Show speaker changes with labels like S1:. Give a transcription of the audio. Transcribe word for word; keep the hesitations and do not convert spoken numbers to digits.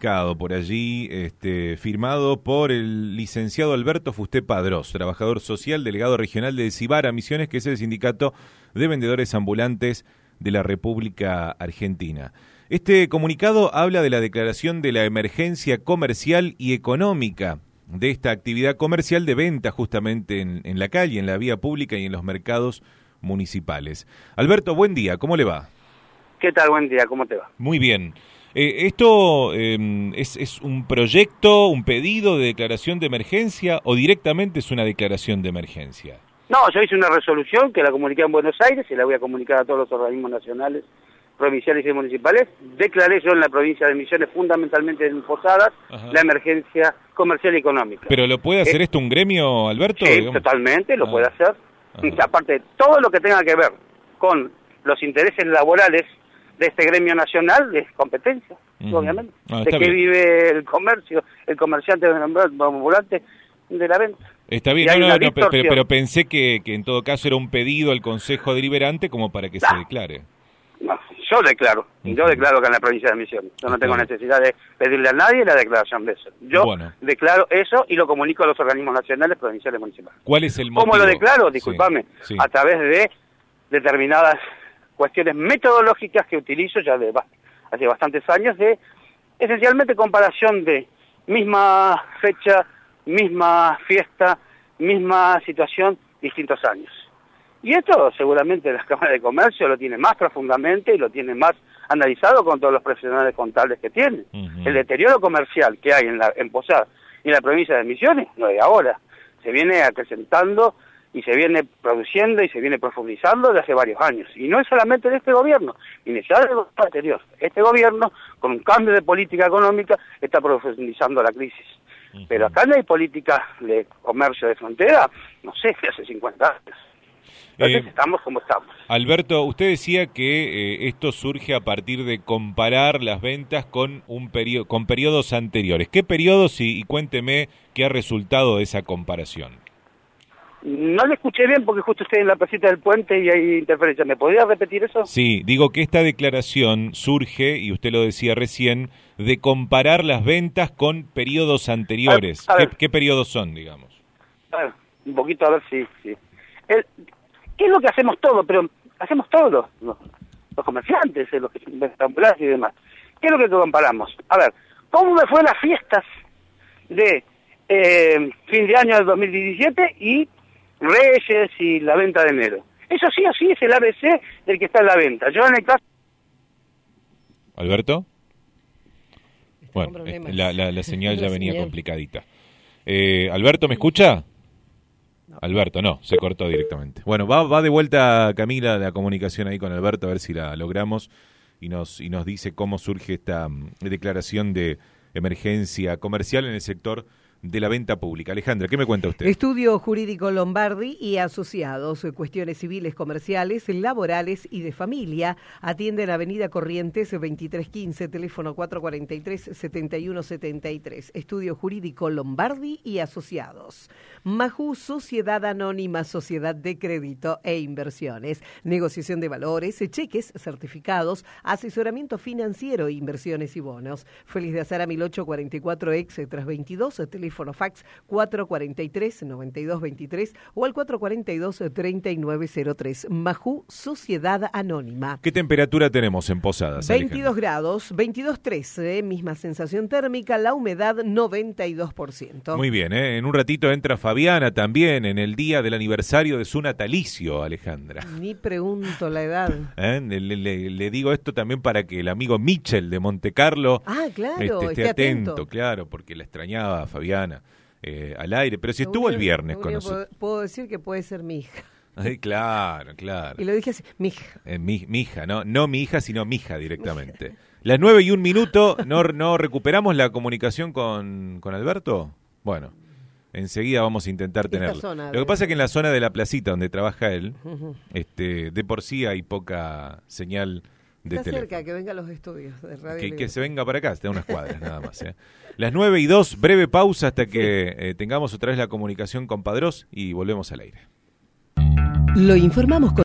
S1: comunicado por allí, este, firmado por el licenciado Alberto Fusté Padrós, trabajador social, delegado regional de Cibara Misiones, que es el sindicato de vendedores ambulantes de la República Argentina. Este comunicado habla de la declaración de la emergencia comercial y económica de esta actividad comercial de venta justamente en, en la calle, en la vía pública y en los mercados municipales. Alberto, buen día, ¿cómo le va?
S2: ¿Qué tal? Buen día, ¿cómo te va?
S1: Muy bien. Eh, ¿Esto eh, es, es un proyecto, un pedido de declaración de emergencia o directamente es una declaración de emergencia?
S2: No, yo hice una resolución que la comuniqué en Buenos Aires y la voy a comunicar a todos los organismos nacionales, provinciales y municipales. Declaré yo en la provincia de Misiones, fundamentalmente en Posadas, Ajá. la emergencia comercial y económica.
S1: ¿Pero lo puede hacer eh, esto un gremio, Alberto?
S2: Sí,
S1: digamos?
S2: Totalmente, lo
S1: ah.
S2: puede hacer. Ajá. Aparte de todo lo que tenga que ver con los intereses laborales de este gremio nacional, de competencia, uh-huh. obviamente. Ah, de que bien. Vive el comercio, el comerciante ambulante de la venta.
S1: Está bien, no, no, no, pero, pero pensé que, que en todo caso era un pedido al Consejo Deliberante como para que no. se declare.
S2: No, yo declaro, uh-huh. yo declaro que en la provincia de Misiones. Yo no tengo uh-huh. necesidad de pedirle a nadie la declaración de eso. Yo bueno. declaro eso y lo comunico a los organismos nacionales, provinciales y municipales.
S1: ¿Cuál es el motivo?
S2: ¿Cómo lo declaro? Disculpame. Sí, sí. A través de determinadas cuestiones metodológicas que utilizo ya de hace bastantes años, de esencialmente comparación de misma fecha, misma fiesta, misma situación, distintos años. Y esto seguramente la Cámara de Comercio lo tiene más profundamente y lo tiene más analizado con todos los profesionales contables que tienen. Uh-huh. El deterioro comercial que hay en, la, en Posadas y en la provincia de Misiones no es de ahora, se viene acrecentando y se viene produciendo y se viene profundizando desde hace varios años. Y no es solamente de este gobierno, iniciado del gobierno anterior. Este gobierno, con un cambio de política económica, está profundizando la crisis. Uh-huh. Pero acá no hay política de comercio de frontera, no sé, de hace cincuenta años. Entonces eh, estamos como estamos.
S1: Alberto, usted decía que eh, esto surge a partir de comparar las ventas con un periodo, con periodos anteriores. ¿Qué periodos? Y, y cuénteme qué ha resultado de esa comparación.
S2: No le escuché bien porque justo estoy en la placita del puente y hay interferencia. ¿Me podría repetir eso?
S1: Sí, digo que esta declaración surge, y usted lo decía recién, de comparar las ventas con periodos anteriores. A ver, a ver. ¿Qué, ¿Qué periodos son, digamos?
S2: A ver, un poquito a ver si... si. El, ¿Qué es lo que hacemos todos? Pero hacemos todos, los, los comerciantes, los que venden y demás. ¿Qué es lo que comparamos? A ver, ¿cómo me fue las fiestas de eh, fin de año del dos mil diecisiete y Reyes y la venta de enero? Eso sí o sí es el A B C del que está en la venta. Yo en el caso...
S1: ¿Alberto? Bueno, la, la, la señal ya venía señal. complicadita. Eh, ¿Alberto, me escucha? No. Alberto, no, se cortó directamente. Bueno, va, va de vuelta Camila la comunicación ahí con Alberto, a ver si la logramos y nos, y nos dice cómo surge esta um, declaración de emergencia comercial en el sector de la venta pública. Alejandra, ¿qué me cuenta usted?
S3: Estudio Jurídico Lombardi y Asociados, cuestiones civiles, comerciales, laborales y de familia. Atienden Avenida Corrientes veintitrés quince, teléfono cuatro cuatro tres, siete uno siete tres. Estudio Jurídico Lombardi y Asociados. Majú, Sociedad Anónima, Sociedad de Crédito e Inversiones. Negociación de valores, cheques, certificados, asesoramiento financiero, inversiones y bonos. Feliz de Azara mil ochocientos cuarenta y cuatro, ex tras veintidós, teléfono fax cuatro cuatro tres, nueve dos dos tres o al cuatro cuatro dos, tres nueve cero tres. Majú, Sociedad Anónima.
S1: ¿Qué temperatura tenemos en Posadas,
S3: veintidós grados, veintidós punto tres, eh, misma sensación térmica, la humedad noventa y dos por ciento.
S1: Muy bien, eh. En un ratito entra Fabiana también en el día del aniversario de su natalicio, Alejandra.
S3: Ni pregunto la edad.
S1: ¿Eh? Le, le, le digo esto también para que el amigo Michel de Montecarlo
S3: ah, claro,
S1: este, esté
S3: esté
S1: atento,
S3: atento.
S1: Claro, porque la extrañaba a Fabiana eh, al aire, pero si estuvo el viernes con nosotros.
S3: Puedo, puedo decir que puede ser mi hija.
S1: Ay, claro, claro.
S3: Y lo dije así, mi hija.
S1: Eh, mi, mi hija, no, no mi hija, sino mi hija directamente. Las nueve y un minuto, ¿no, no recuperamos la comunicación con, con Alberto? Bueno, enseguida vamos a intentar tenerlo. Lo que pasa es que en la zona de la placita donde trabaja él, uh-huh. este, de por sí hay poca señal de
S3: Está
S1: teléfono.
S3: cerca, que venga a los estudios de Radio
S1: Que,
S3: Libre.
S1: que se venga para acá, está a unas cuadras nada más. ¿eh? Las nueve y dos, breve pausa hasta que eh, tengamos otra vez la comunicación con Padrós y volvemos al aire.
S3: Lo informamos con